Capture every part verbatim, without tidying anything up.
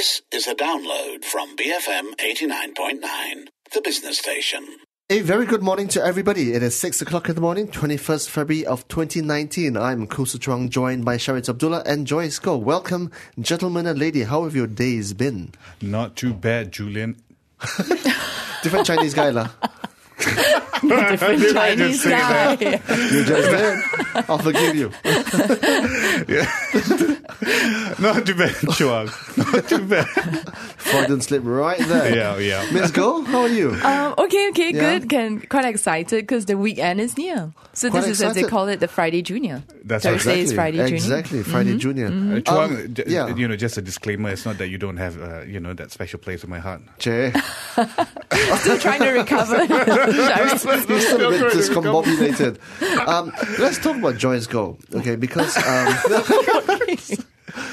This is a download from B F M eighty-nine point nine, the business station. A very good morning to everybody. It is six o'clock in the morning, twenty-first February of twenty nineteen. I'm Khoo Su Chuang, joined by Sharit Abdullah and Joyce Goh. Welcome, gentlemen and lady. How have your days been? Not too bad, Julian. Different Chinese guy, lah. Different Chinese guy. You just did. I'll forgive you. Not too bad, Chuang. Not too bad. Freudian slip right there. Yeah, yeah. Miss Goh, how are you? Um, okay, okay, Yeah. good. Can quite excited because the weekend is near. So Quite this is as they excited. call it, the Friday Junior. That's Thursday is Friday Junior. Exactly, Friday Junior. Uh, Chuang, Um, j- yeah. you know, just a disclaimer. It's not that you don't have, uh, you know, that special place in my heart. Che. Still trying to recover. Sharit. You're still a bit discombobulated. Um, let's talk about Joyce Goh, okay? Because um,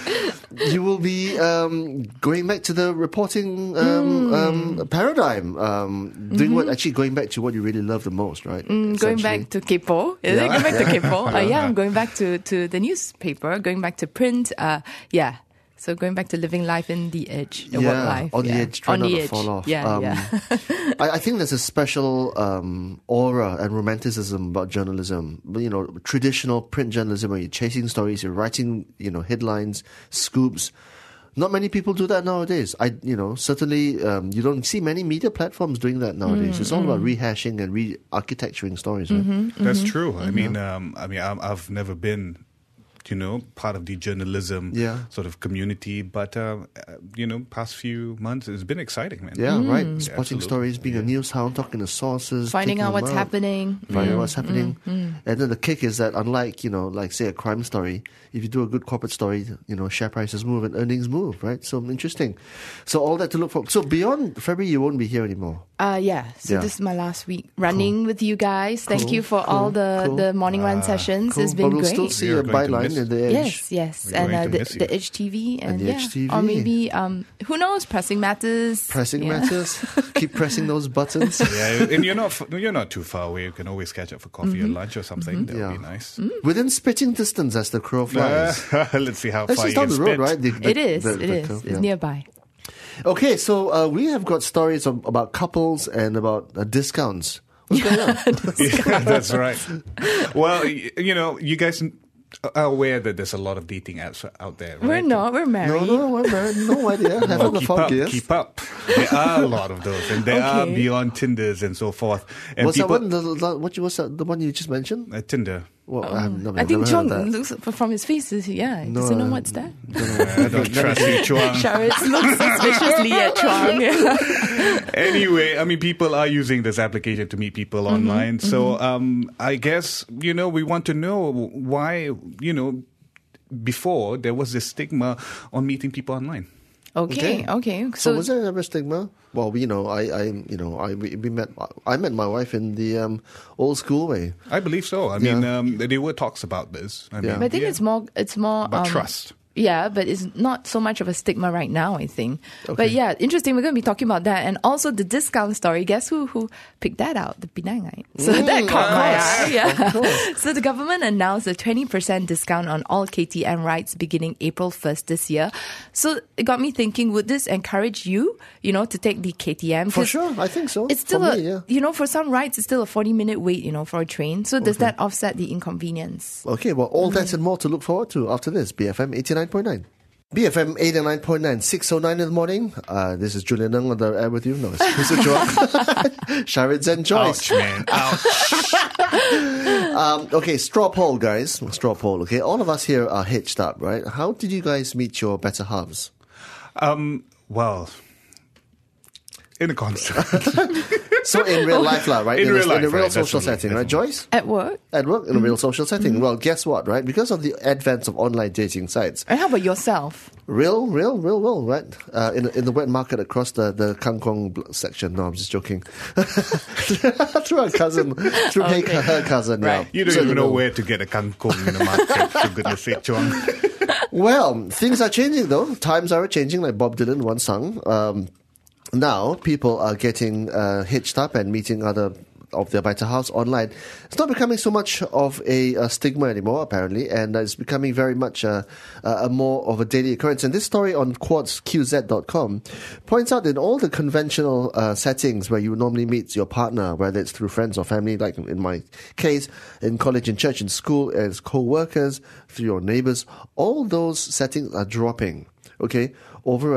you will be um, going back to the reporting um, Mm. um, paradigm, um, doing what actually going back to what you really love the most, right? Mm, going back to Kepo. Is Yeah. it going back Yeah. to Kepo? Uh, yeah, I'm going back to, to the newspaper, going back to print. Uh, yeah. So going back to living life in the edge, the yeah, work life. on the yeah. edge, try on not the to edge. fall off. Yeah, Um, yeah. I, I think there's a special um, aura and romanticism about journalism. But, you know, traditional print journalism where you're chasing stories, you're writing, you know, headlines, scoops. Not many people do that nowadays. I, you know, certainly um, you don't see many media platforms doing that nowadays. Mm, it's all about rehashing and re-architecturing stories, right? Mm-hmm. That's true. I mean, um, I mean, I'm, I've never been, you know, part of the journalism Yeah. sort of community, but uh, uh, you know, past few months it's been exciting, man. Yeah, right. Mm. Spotting Absolutely. stories, being a news hound, talking to sources, Finding taking out them what's out. happening. Finding out Mm, what's happening. mm, mm. And then the kick is that unlike, you know, like say a crime story, if you do a good corporate story, you know, share prices move and earnings move, right? So interesting. So all that to look for. So beyond February, you won't be here anymore. Uh, yeah, so Yeah. this is my last week running with you guys. Thank Cool, you for cool, all the, cool. the morning run sessions. Cool. It's been but we'll great. still see We are a going to byline miss- in the edge. Yes, yes, We're and going uh, to the, miss you. the H T V and, And the yeah, H T V. or maybe um, who knows, pressing matters. Pressing Yeah. matters. Keep pressing those buttons. Yeah, and you're not f- you're not too far away. You can always catch up for coffee or lunch or something. That would Yeah. be nice. Within spitting distance as the crow flies. Let's see how That's far just you down can the road, spit. right? The- the- It is, the- it the is. curve, It's yeah. nearby. Okay, so uh, we have got stories of, about couples and about uh, discounts. What's going on? Yeah, that's right. Well, y- you know, you guys are aware that there's a lot of dating apps out there, right? We're not, we're No, married. no, we're married. No idea. Haven't Well, the keep found up, gears. keep up. There are a lot of those, and there are Okay. beyond Tinders and so forth. And What's people, that one? The, the, what you- what's that, the one you just mentioned? Uh, Tinder. Well, I, have never, I think never Chong heard of that. looks from his face. Is, yeah, No, does he know uh, what's that? I don't trust you, Chuang. Sharit looks suspiciously at Chuang. Yeah. Anyway, I mean, people are using this application to meet people Mm-hmm, online. So um, I guess, you know, we want to know why, you know, before there was this stigma on meeting people online. Okay, okay. So, So, was there ever stigma? Well, you know, I, I, you know, I we, we met. I met my wife in the um, old school way. I believe so. I mean, um, there were talks about this. I Yeah. mean, but I think yeah, it's more, it's more about um, trust. Yeah, but it's not so much of a stigma right now, I think. But yeah, interesting. We're going to be talking about that. And also the discount story. Guess who who picked that out? The Penangite. So that caught my eye. Yeah. So the government announced a twenty percent discount on all K T M rides beginning April first this year. So it got me thinking, would this encourage you, you know, to take the K T M? For 'Cause sure, I think so. It's still For a, me, yeah. you know, for some rides, it's still a forty minute wait, you know, for a train. So does that offset the inconvenience? Okay, well, all that and more to look forward to after this. B F M eighty-nine point nine. B F M eighty-nine point nine, six oh nine in the morning. Uh, this is Julian Ng on the air with you. No, it's Mister Chua. Sharit and Joyce. Ouch, man. Ouch. Um, okay, straw poll, guys. Straw poll, okay? All of us here are hitched up, right? How did you guys meet your better halves? Um, well, in a concert. So in real life, lah, right? In a- real in a life, real right, social definitely, setting, right, definitely. Joyce? At work? At work, in a real social setting. Well, guess what, right? Because of the advent of online dating sites, And how about yourself? real, real, real, real, right? Uh, in in the wet market across the the Kangkong bl- section. No, I'm just joking. Through her cousin, through her- Okay. her cousin. Right. Yeah. You don't So even know know. where to get a kangkong in the market, for goodness sake, Chuang. Well, things are changing though. Times are changing, like Bob Dylan once sung. Um, now people are getting uh, hitched up and meeting other of their better halves online. It's not becoming so much of a, a stigma anymore, apparently, and it's becoming very much a, a more of a daily occurrence. And this story on quartz q z dot com points out that all the conventional uh, settings where you normally meet your partner, whether it's through friends or family, like in my case, in college, in church, in school, as co-workers, through your neighbors, all those settings are dropping, okay, over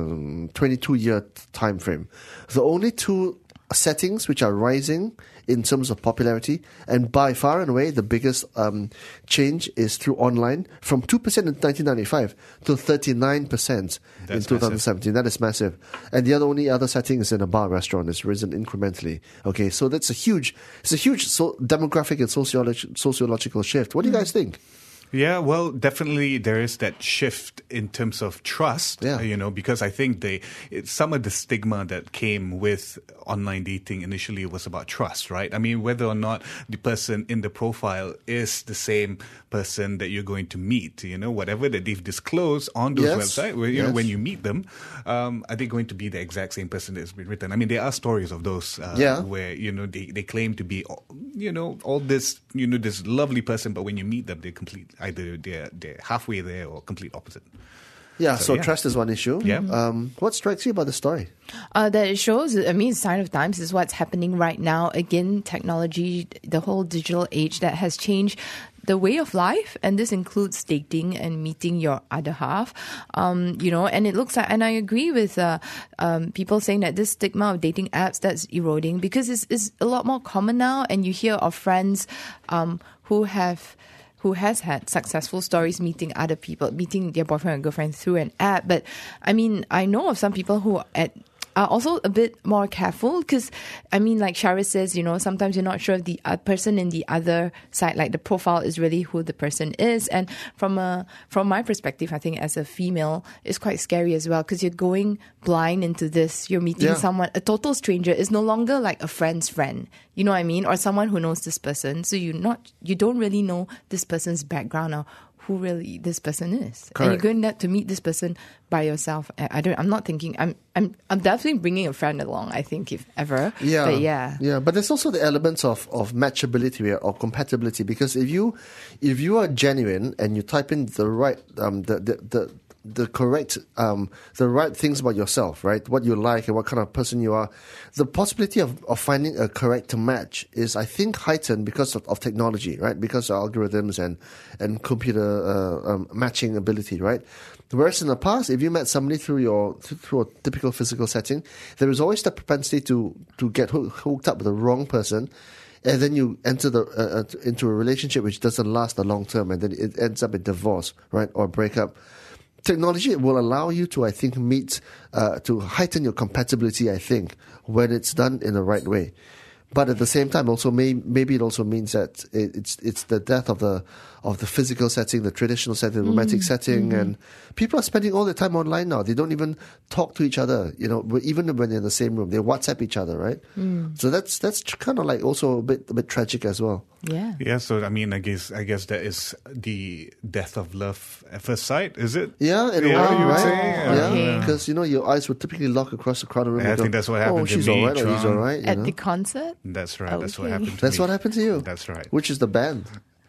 a twenty-two year time frame. The only two settings which are rising in terms of popularity, and by far and away the biggest um, change is through online, from two percent in nineteen ninety-five to thirty-nine percent in twenty seventeen. Massive. That is massive. And the other only other setting is in a bar restaurant. It's risen incrementally. Okay, so that's a huge, it's a huge so demographic and sociological sociological shift. What do you guys think? Yeah, well, definitely there is that shift in terms of trust, yeah. you know, because I think they it, some of the stigma that came with online dating initially was about trust, right? I mean, whether or not the person in the profile is the same person that you're going to meet, you know, whatever that they've disclosed on those yes. websites, where, you yes. know, when you meet them, um, are they going to be the exact same person that's been written? I mean, there are stories of those uh, yeah. where, you know, they, they claim to be, you know, all this, you know, this lovely person, but when you meet them, they're complete. Either they're, they're halfway there or complete opposite. Yeah, so, so yeah. trust is one issue. Yeah. Um, what strikes you about the story? Uh, that it shows, I mean, sign of times is what's happening right now. Again, technology, the whole digital age that has changed the way of life, and this includes dating and meeting your other half. Um, you know, and it looks like, and I agree with uh, um, people saying that this stigma of dating apps that's eroding, because it's, it's a lot more common now, and you hear of friends um, who have who has had successful stories meeting other people, meeting their boyfriend or girlfriend through an app. But I mean, I know of some people who at are also a bit more careful, because, I mean, like Shara says, you know, sometimes you're not sure if the uh, person in the other side, like the profile, is really who the person is. And from a from my perspective, I think as a female, it's quite scary as well, because you're going blind into this. You're meeting yeah. someone, a total stranger is no longer like a friend's friend. You know what I mean? Or someone who knows this person. So you not you don't really know this person's background or who really this person is. Correct. And you're going to meet this person by yourself. I don't. I'm not thinking. I'm. I'm. I'm definitely bringing a friend along, I think, if ever. Yeah. But yeah. Yeah. But there's also the elements of, of matchability or compatibility, because if you if you are genuine and you type in the right um the the, the the correct um the right things about yourself, right? What you like and what kind of person you are, the possibility of, of finding a correct match is, I think, heightened because of, of technology, right? Because of algorithms and and computer uh, um, matching ability, right? Whereas in the past, if you met somebody through your through a typical physical setting, there is always the propensity to to get hooked up with the wrong person. And then you enter the uh, into a relationship which doesn't last the long term, and then it ends up in divorce, right, or breakup. Technology will allow you to, I think, meet, uh, to heighten your compatibility, I think, when it's done in the right way. But at the same time, also may, maybe it also means that it, it's it's the death of the of the physical setting, the traditional setting, the romantic mm, setting, mm-hmm. and people are spending all their time online now. They don't even talk to each other, you know, even when they're in the same room. They WhatsApp each other, right? Mm. So that's that's kind of like also a bit a bit tragic as well. Yeah. Yeah. So I mean, I guess I guess that is the death of love at first sight, is it? Yeah, in a yeah, way, you would right? say? Yeah, because yeah. you know your eyes would typically lock across the crowded room. Yeah, I go, think that's what happened oh, to she's me. all right, or he's all right. At know? the concert. That's right. Okay. That's what happened to That's me. what happened to you? That's right. Which is the band?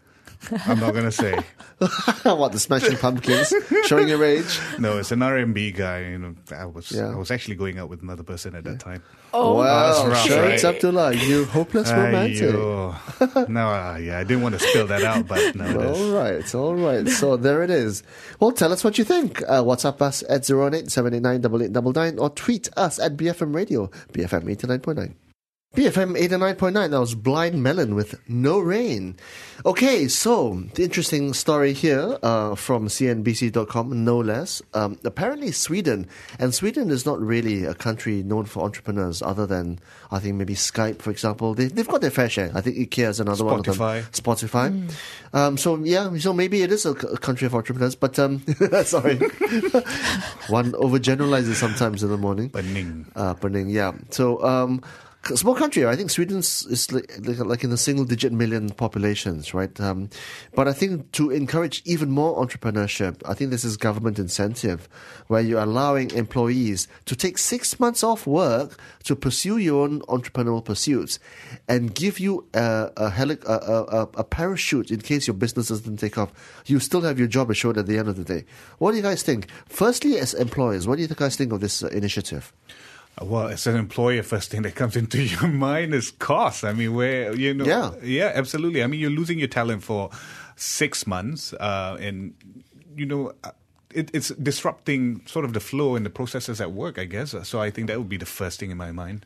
I'm not going to say. What, the Smashing Pumpkins? Showing your age? No, it's an R and B guy. You know, I was yeah. I was actually going out with another person at that time. Oh, wow. Rough, Shades right? Abdullah, you hopeless romantic. Ayo. No, uh, yeah, I didn't want to spill that out, but no. All right, all right. So there it is. Well, tell us what you think. Uh, WhatsApp us at zero one eight seven eight nine eight eight nine nine or tweet us at B F M Radio, B F M eighty-nine point nine. B F M eighty-nine point nine, that was Blind Melon with No Rain. Okay, so the interesting story here uh, from C N B C dot com, no less. Um, apparently Sweden, and Sweden is not really a country known for entrepreneurs other than, I think, maybe Skype, for example. They, they've got their fair share. I think IKEA is another Spotify. one of them. Spotify. Mm. Um, so, yeah, so maybe it is a, a country of entrepreneurs, but, um, sorry. One overgeneralizes sometimes in the morning. Pening. Uh, pening, yeah. So, um, small country. I think Sweden is like, like, like in the single-digit million populations, right? Um, but I think to encourage even more entrepreneurship, I think this is government incentive, where you're allowing employees to take six months off work to pursue your own entrepreneurial pursuits, and give you a a, heli- a, a, a parachute in case your business doesn't take off. You still have your job assured at the end of the day. What do you guys think? Firstly, as employers, what do you guys think of this uh, initiative? Well, as an employer, first thing that comes into your mind is cost. I mean, where, you know, Yeah. yeah, absolutely. I mean, you're losing your talent for six months, uh, and, you know, it, it's disrupting sort of the flow and the processes at work, I guess. So I think that would be the first thing in my mind.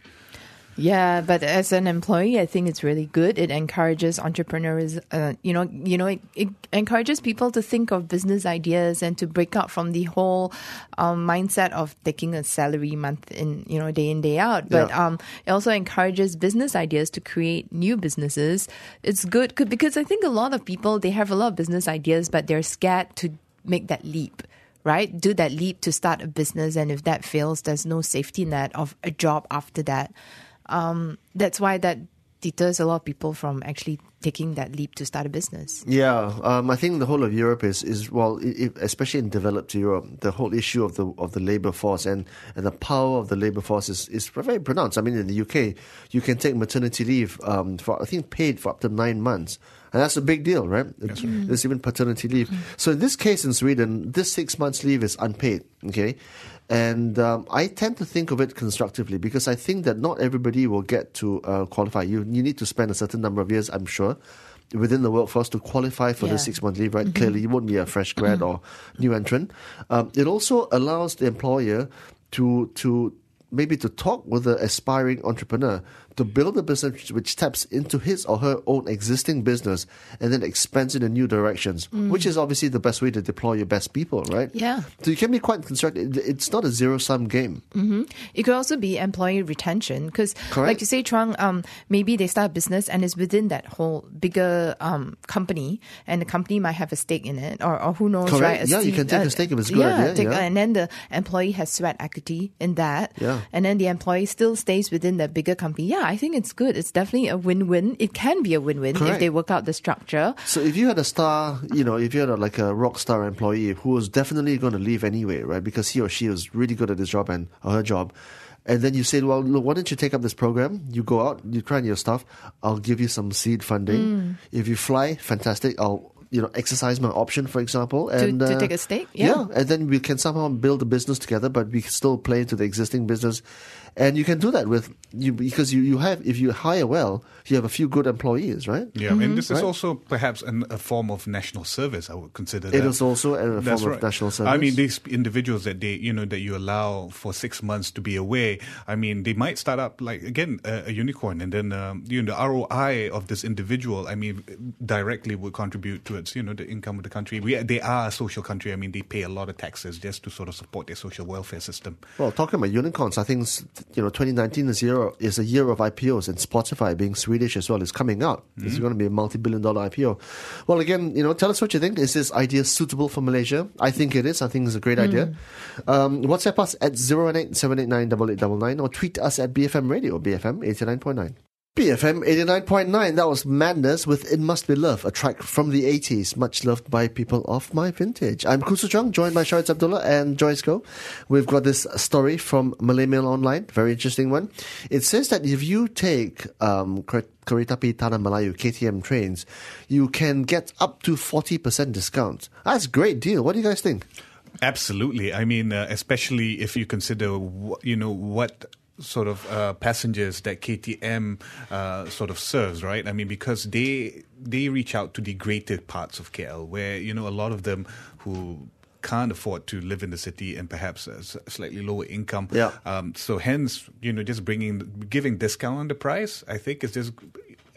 Yeah, but as an employee, I think it's really good. It encourages entrepreneurs. Uh, you know, you know, it, it encourages people to think of business ideas and to break out from the whole um, mindset of taking a salary month in, you know, day in, day out. But Yeah. um, it also encourages business ideas to create new businesses. It's good c- because I think a lot of people, they have a lot of business ideas, but they're scared to make that leap. Right? Do that leap to start a business, and if that fails, there's no safety net of a job after that. Um, that's why that deters a lot of people from actually taking that leap to start a business. Yeah, um, I think the whole of Europe is, is well, i i especially in developed Europe, the whole issue of the of the labour force and, and the power of the labour force is, is very pronounced. I mean, in the U K, you can take maternity leave um, for I think paid for up to nine months. And that's a big deal, right? That's right. There's even paternity leave. So in this case in Sweden, this six months leave is unpaid, okay? And um, I tend to think of it constructively because I think that not everybody will get to uh, qualify. You you need to spend a certain number of years, I'm sure, within the workforce to qualify for Yeah. the six-month leave, right? Clearly, you won't be a fresh grad or new entrant. Um, it also allows the employer to to maybe to talk with the aspiring entrepreneur to build a business which taps into his or her own existing business and then expands in new directions, which is obviously the best way to deploy your best people, right? Yeah. So you can be quite constructive. It's not a zero-sum game. Mm-hmm. It could also be employee retention because, Correct. like you say, Trung, um, maybe they start a business and it's within that whole bigger um, company, and the company might have a stake in it, or, or who knows, Correct. right? A Yeah, you seed- can take a uh, stake if it's a good yeah, idea, take- yeah. And then the employee has sweat equity in that, Yeah. and then the employee still stays within the bigger company. Yeah, I think it's good. It's definitely a win-win. It can be a win-win Correct. if they work out the structure. So if you had a star, you know, if you had a, like a rock star employee who was definitely going to leave anyway, right? Because he or she was really good at his job and or her job. And then you said, well, look, why don't you take up this program? You go out, you try your stuff. I'll give you some seed funding. Mm. If you fly, fantastic. I'll, you know, exercise my option, for example. To- And, to uh, take a stake? Yeah. And then we can somehow build a business together, but we still play into the existing business. And you can do that with you because you, you have, if you hire well, you have a few good employees, right? Yeah, and this is Right. also perhaps an, a form of national service. I would consider that. It is also a That's form right. of national service. I mean, these individuals that they, you know, that you allow for six months to be away. I mean, they might start up like again a, a unicorn, and then um, you know the R O I of this individual. I mean, directly would contribute towards you know the income of the country. We they are a social country. I mean, they pay a lot of taxes just to sort of support their social welfare system. Well, talking about unicorns, I think you know twenty nineteen is year is a year of I P Os, and Spotify, being Swedish as well, is coming out. Mm-hmm. It's going to be a multi-billion dollar I P O. Well, again, you know, tell us what you think. Is this idea suitable for Malaysia? I think it is. I think it's a great idea. Um, WhatsApp us at zero one eight seven eight nine eight eight nine nine or tweet us at B F M Radio, B F M eighty-nine point nine. B F M eighty-nine point nine, that was Madness with It Must Be Love, a track from the eighties, much loved by people of my vintage. I'm Kusu Chung, joined by Shahid Abdullah and Joyce Goh. We've got this story from Malay Mail Online, very interesting one. It says that if you take um, Kereta Api Tanah Melayu, K T M trains, you can get up to forty percent discount. That's a great deal. What do you guys think? Absolutely. I mean, uh, especially if you consider, wh- you know, what sort of uh, passengers that K T M uh, sort of serves, right? I mean, because they they reach out to the greater parts of K L, where you know a lot of them who can't afford to live in the city and perhaps a s- slightly lower income. Yeah. Um, so hence, you know, just bringing giving discount on the price, I think is just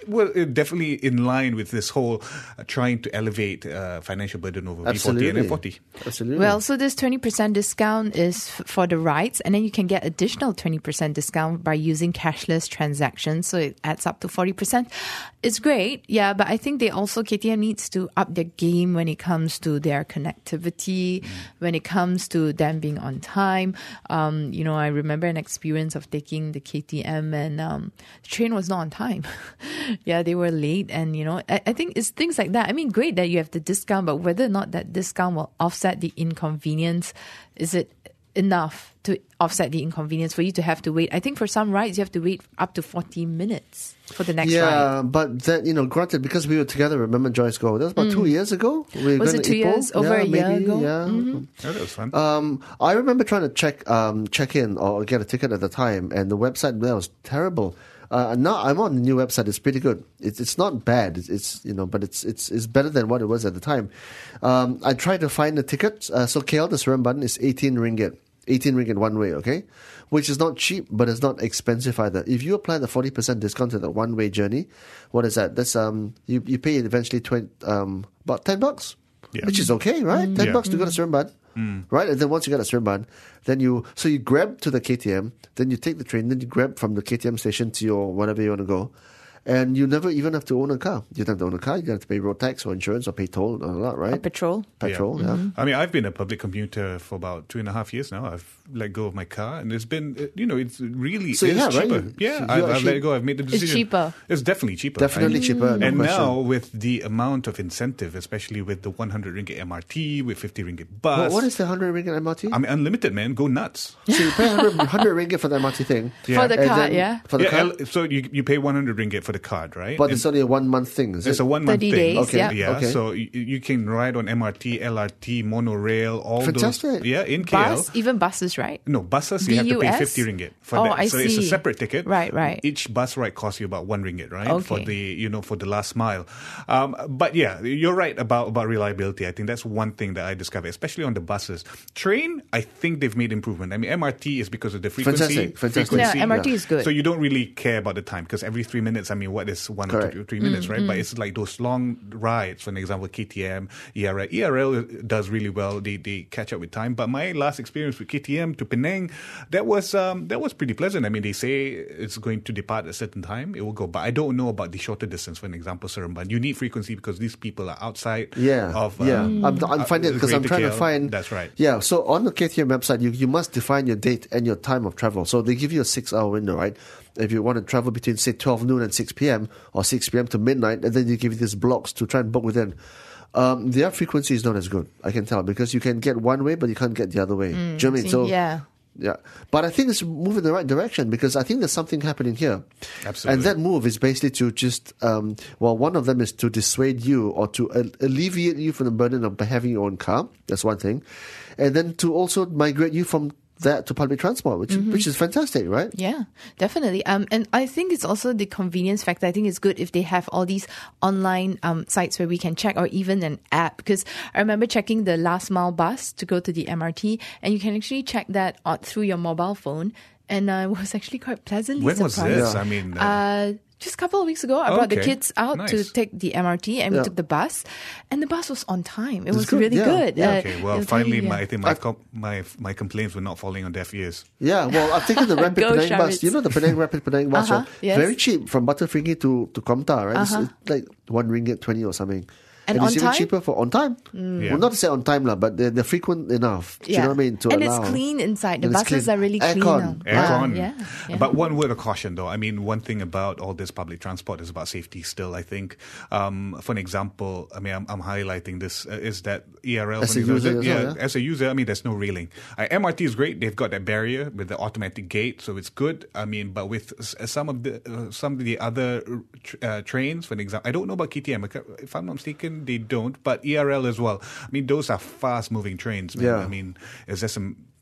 well, uh, definitely in line with this whole uh, trying to elevate uh, financial burden over B forty and F forty. Absolutely. Well, so this twenty percent discount is f- for the rides, and then you can get additional twenty percent discount by using cashless transactions. So it adds up to forty percent. It's great, yeah, but I think they also, K T M needs to up their game when it comes to their connectivity, mm. when it comes to them being on time. Um, you know, I remember an experience of taking the K T M and um, the train was not on time. Yeah, they were late, and you know, I, I think it's things like that. I mean, great that you have the discount, but whether or not that discount will offset the inconvenience, is it enough to offset the inconvenience for you to have to wait? I think for some rides you have to wait up to forty minutes for the next yeah, ride. Yeah, but that, you know, granted, because we were together, remember Joyce Go? That was about mm. two years ago. We was it two Ipoh. years? Over yeah, a year maybe, ago? Yeah. Mm-hmm. Oh, that was fun. Um, I remember trying to check um, check in or get a ticket at the time, and the website there was terrible. Uh, now I'm on the new website. It's pretty good. It's it's not bad. It's, it's you know, but it's it's it's better than what it was at the time. Um, I tried to find the ticket. Uh, so K L to Seremban is eighteen ringgit. eighteen ringgit one way, okay? Which is not cheap, but it's not expensive either. If you apply the forty percent discount to the one-way journey, what is that? That's um, you, you pay eventually twenty, um, about ten bucks, yeah. which is okay, right? Mm. ten yeah. bucks to go to Seremban, mm. right? And then once you get to Seremban, then you, so you grab to the K T M, then you take the train, then you grab from the K T M station to your whatever you want to go. And you never even have to own a car. You don't have to own a car. You don't have to pay road tax or insurance or pay toll or a lot, right? Or petrol. Petrol, yeah. yeah. Mm-hmm. I mean, I've been a public commuter for about two and a half years now. I've let go of my car, and it's been, you know, it's really so it's yeah, cheaper. Right? Yeah, so I've, I've actually, let go. I've made the decision. It's cheaper. It's definitely cheaper. Definitely right? cheaper. No and question. now with the amount of incentive, especially with the one hundred ringgit M R T, with fifty ringgit bus. Well, what is the one hundred ringgit M R T? I mean, unlimited, man. Go nuts. So you pay one hundred, one hundred ringgit for the M R T thing. Yeah. For the And card, then- yeah. For the yeah, card. el- so you you pay one hundred ringgit for the card, right? But And it's only a one month thing, is it's it? a one month thirty thing. days, Okay. yeah. Yeah, Okay. so you, you can ride on M R T, L R T, monorail, all Fantastic. those. Yeah, in K L. Bus, even buses, right? No, buses you have to pay B U S? fifty ringgit for Oh, that. I so it's a see. separate ticket. Right, right. Each bus ride costs you about one ringgit, right? For Okay. the you know for the last mile. Um, but yeah, you're right about about reliability. I think that's one thing that I discovered, especially on the buses. Train, I think they've made improvement. I mean, M R T is because of the frequency. Fantastic, fantastic. frequency. Yeah, M R T is good. So you don't really care about the time because every three minutes, I mean, what is one or Correct. two, three minutes, right? But it's like those long rides. For an example, K T M, E R L. E R L does really well. They they catch up with time. But my last experience with K T M to Penang, that was um, that was pretty pleasant. I mean, they say it's going to depart at a certain time. It will go, but I don't know about the shorter distance. For an example, Seremban, you need frequency because these people are outside. Yeah, Of yeah. um, I'm, I'm finding it because I'm Greater trying K to L. find. That's right. Yeah, so on the K T M website, you, you must define your date and your time of travel. So they give you a six-hour window, right? If you want to travel between, say, twelve noon and six p.m. or six p.m. to midnight, and then they give you these blocks to try and book within. Um, their frequency is not as good, I can tell, because you can get one way, but you can't get the other way. Do you know what I mean? See, So, yeah. yeah. But I think it's moving in the right direction because I think there's something happening here. Absolutely. And that move is basically to just, um, well, one of them is to dissuade you or to uh, alleviate you from the burden of having your own car. That's one thing. And then to also migrate you from that to public transport, which Mm-hmm. which is fantastic, right? Yeah, definitely. Um, and I think it's also the convenience factor. I think it's good if they have all these online um, sites where we can check, or even an app. Because I remember checking the last mile bus to go to the M R T, and you can actually check that on, through your mobile phone. And I was actually quite pleasantly When was surprised. this? Yeah. I mean, uh, Uh, just a couple of weeks ago, I brought the Okay. kids out to Nice. take the M R T, and we Yeah. took the bus, and the bus was on time. It It's was good, really yeah, good. yeah. Uh, okay. Well, it'll tell finally, you, yeah. my I think my com- my my complaints were not falling on deaf ears. Yeah, well, I've taken the Rapid Go, Penang bus. Sharits. You know the Penang Rapid Penang bus, Uh-huh, right? yes. Very cheap from Butterfringi to, to Komtar, right? It's- Uh-huh. It's, like one ringgit twenty or something. And it's on even time? cheaper for on time. Yeah. Well, not to say on time, lah, but they're, they're frequent enough. Do you know what I mean? To and allow. it's clean inside. The And it's buses clean. are really clean Aircon. now. Aircon. Uh, yeah, yeah. But one word of caution, though. I mean, one thing about all this public transport is about safety still, I think. Um, for an example, I mean, I'm, I'm highlighting this, uh, is that E R L... As when a you go- user as yeah, well, yeah? as a user, I mean, there's no railing. Uh, M R T is great. They've got that barrier with the automatic gate, so it's good. I mean, but with s- some of the uh, some of the other tr- uh, trains, for an example, I don't know about K T M. If I'm not mistaken, they don't, but E R L as well. I mean, those are fast-moving trains, man. Yeah. I mean, is there some...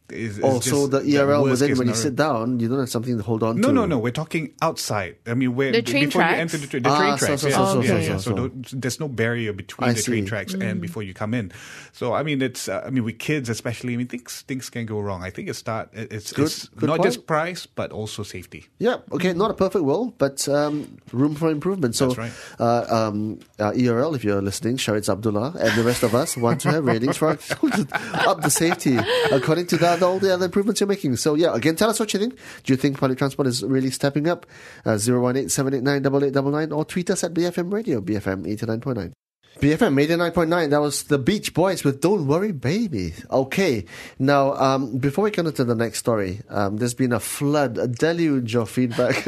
is, is Oh, just so the E R L, but worst then case when you scenario. sit down, you don't have something to hold on No, to. no, no. We're talking outside. I mean, where The train before tracks? you enter the, tra- the Ah, train so, tracks. so, yeah, so, so, yeah, so, yeah. so, So, so. don't- there's no barrier between I the train see. tracks and before you come in. So I mean, it's. Uh, I mean, with kids especially, I mean, things things can go wrong. I think it's start. It's, Good- it's good not point. just price, but also safety. Yeah, okay, not a perfect world, but um, room for improvement. So, That's right. uh, um, uh, E R L, if you're listening, Shahid Abdullah, and the rest of us want to have ratings for our children, up the safety, according to that, all the other improvements you're making. So, yeah, again, tell us what you think. Do you think public transport is really stepping up? Uh, zero one eight seven eight nine eight eight nine nine, or tweet us at B F M Radio, B F M eighty-nine point nine. B F M eighty-nine point nine, that was the Beach Boys with Don't Worry Baby. Okay, now um, before we get into the next story, um, there's been a flood, a deluge of feedback,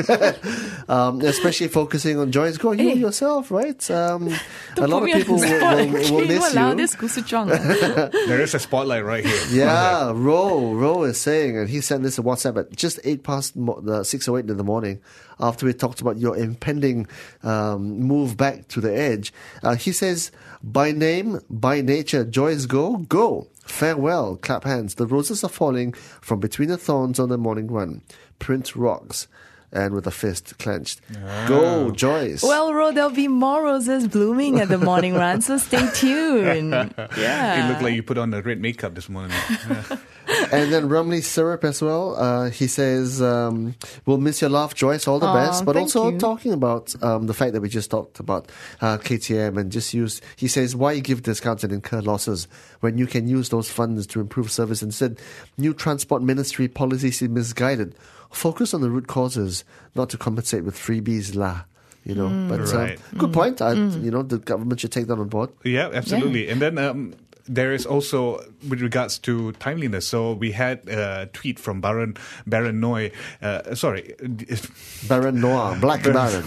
um, especially focusing on Joyce Go, you Hey. yourself, right? Um, a Don't lot put of me on people the will, spot. will, will Okay, miss walao, you. this kusuchong. There is a spotlight right here. Yeah, Ro, Ro is saying, and he sent this a WhatsApp at just eight past mo- the six oh eight in the morning, after we talked about your impending um, move back to the edge. Uh, he says, by name, by nature, Joyce Go, go. Farewell, clap hands. The roses are falling from between the thorns on the morning run. Print rocks. And with a fist clenched. Go, Joyce. Well, Ro, there'll be more roses blooming at the morning run, so stay tuned. Yeah. It looked like you put on the red makeup this morning. Yeah. And then Rumley Syrup as well. Uh, he says, um, we'll miss your laugh, Joyce. All the Aw, best. But thank also you. talking about um, the fact that we just talked about uh, K T M and just use, he says, why give discounts and incur losses when you can use those funds to improve service instead? New Transport Ministry policies is misguided. Focus on the root causes, not to compensate with freebies, lah. You know, Mm. but Right. uh, good point. I, You know, the government should take that on board. Yeah, absolutely. And then um, there is also, with regards to timeliness, so we had a tweet from Baron Baron Noy, uh, sorry, Baron Noir, Black Baron.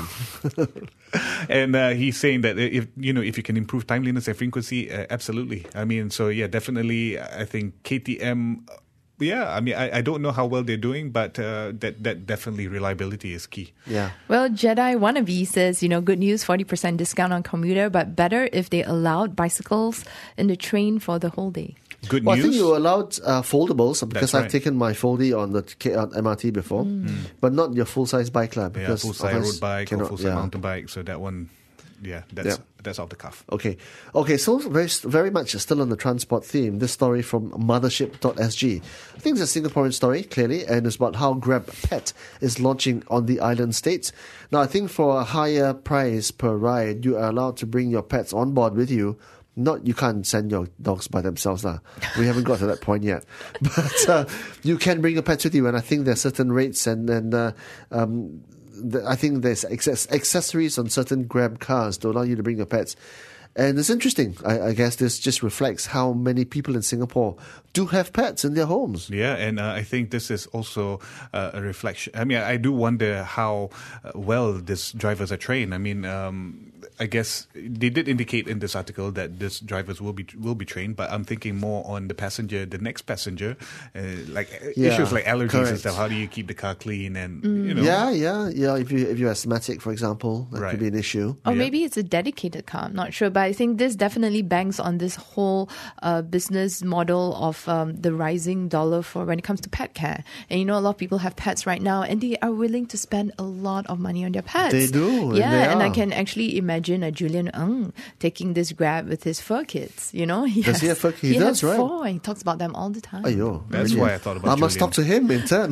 and uh, he's saying that if you know if you can improve timeliness and frequency, uh, absolutely. I mean, so yeah, definitely. I think K T M. Yeah, I mean, I, I don't know how well they're doing, but uh, that that definitely reliability is key. Yeah. Well, Jedi Wannabe says, you know, good news, forty percent discount on commuter, but better if they allowed bicycles in the train for the whole day. Good Well, news. I think you allowed uh, foldables because That's I've right. taken my foldy on the K- on M R T before, but not your full size bike club yeah, because full size others road bike cannot- or full size yeah. mountain bike. So that one, yeah, that's Yeah. that's off the cuff. Okay, okay. So very very much still on the transport theme. This story from mothership dot s g. I think it's a Singaporean story clearly, and it's about how Grab Pet is launching on the island states. Now, I think for a higher price per ride, you are allowed to bring your pets on board with you. Not you can't send your dogs by themselves now. We haven't got to that point yet, but uh, you can bring your pets with you, and I think there's certain rates and and uh, um, the, I think there's access, accessories on certain Grab cars to allow you to bring your pets. And it's interesting. I, I guess this just reflects how many people in Singapore do have pets in their homes. Yeah, and uh, I think this is also uh, a reflection. I mean, I do wonder how uh, well these drivers are trained. I mean, um, I guess they did indicate in this article that these drivers will be will be trained, but I'm thinking more on the passenger, the next passenger, uh, like uh, Yeah, issues like allergies and correct. stuff. How do you keep the car clean? And you know, Yeah, yeah, yeah. If you if you're asthmatic, for example, that Right. could be an issue. Or Yeah. maybe it's a dedicated car, I'm not sure. But I think this definitely banks on this whole uh, business model of um, the rising dollar for when it comes to pet care. And you know, a lot of people have pets right now and they are willing to spend a lot of money on their pets. They do, and Yeah, they and I are. can actually imagine a Julian Ng taking this Grab with his fur kids. You know, he Does he has, have fur kids? He has does, right? four and he talks about them all the time. Ayo, That's really? why I thought about I must Julian. talk to him in turn.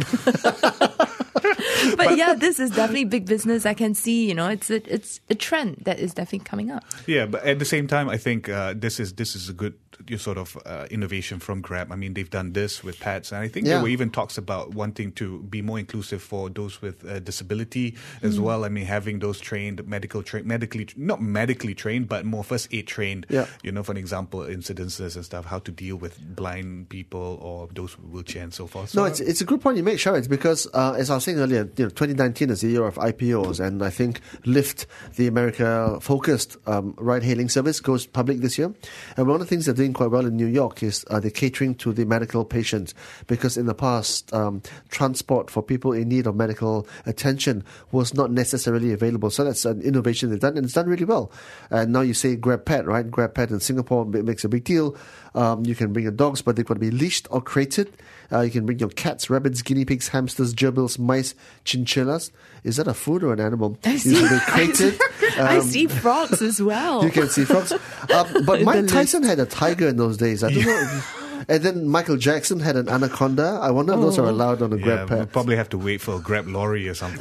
But yeah, this is definitely big business. I can see, you know, it's a, it's a trend that is definitely coming up. Yeah, but at the same time, I think uh, this is this is a good uh, sort of uh, innovation from Grab. I mean, they've done this with pets, and I think Yeah. there were even talks about wanting to be more inclusive for those with uh, disability as well. I mean, having those trained medical tra- medically not medically trained, but more first aid trained. Yeah. You know, for an example, incidences and stuff, how to deal with blind people or those with wheelchair and so forth. No, So, it's it's a good point you make, Sharon. It's because uh, as I was saying earlier, you know, twenty nineteen is the year of I P Os, and I think Lyft, the America-focused um, ride-hailing service, goes public this year. And one of the things they're doing quite well in New York is uh, they're catering to the medical patients, because in the past, um, transport for people in need of medical attention was not necessarily available. So that's an innovation they've done, and it's done really well. And now you say Grab Pet, right? Grab Pet in Singapore makes a big deal. Um, you can bring your dogs, but they've got to be leashed or crated. Uh, you can bring your cats, rabbits, guinea pigs, hamsters, gerbils, mice, chinchillas. Is that a food or an animal? I see. You can be crated. I Um, see frogs as well. You can see frogs. Um, but The Mike list. Tyson had a tiger in those days. I don't know. And then Michael Jackson had an anaconda. I wonder if those are allowed on a Yeah, Grab we'll Pet. probably have to wait for a Grab lorry or something.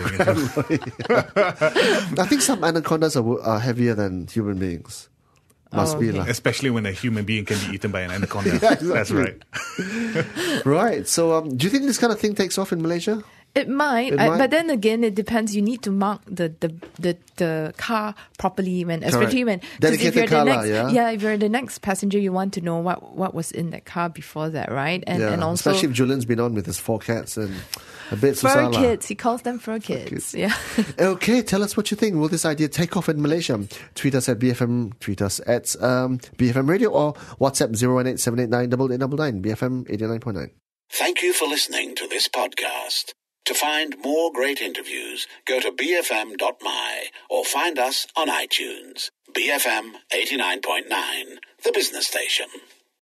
I think some anacondas are, are heavier than human beings. Must Oh, be okay. lah. Especially when a human being can be eaten by an anaconda. Yeah, exactly. That's right. Right. So, um, do you think this kind of thing takes off in Malaysia? It might, It I- might. but then again, it depends. You need to mark the the, the, the car properly, when especially when 'cause Dedicated if you're car the lah, next, yeah? if you're the next passenger, you want to know what, what was in that car before that, right? And Yeah. and also Especially if Julian's been on with his four cats and a bit fur susah lah. kids. He calls them fur kids. kids. Yeah. Okay, tell us what you think. Will this idea take off in Malaysia? Tweet us at B F M, tweet us at um, B F M Radio, or WhatsApp zero one eight seven eight nine eight eight nine nine, B F M eighty-nine point nine. Thank you for listening to this podcast. To find more great interviews, go to b f m dot m y or find us on iTunes. B F M eighty-nine point nine, the business station.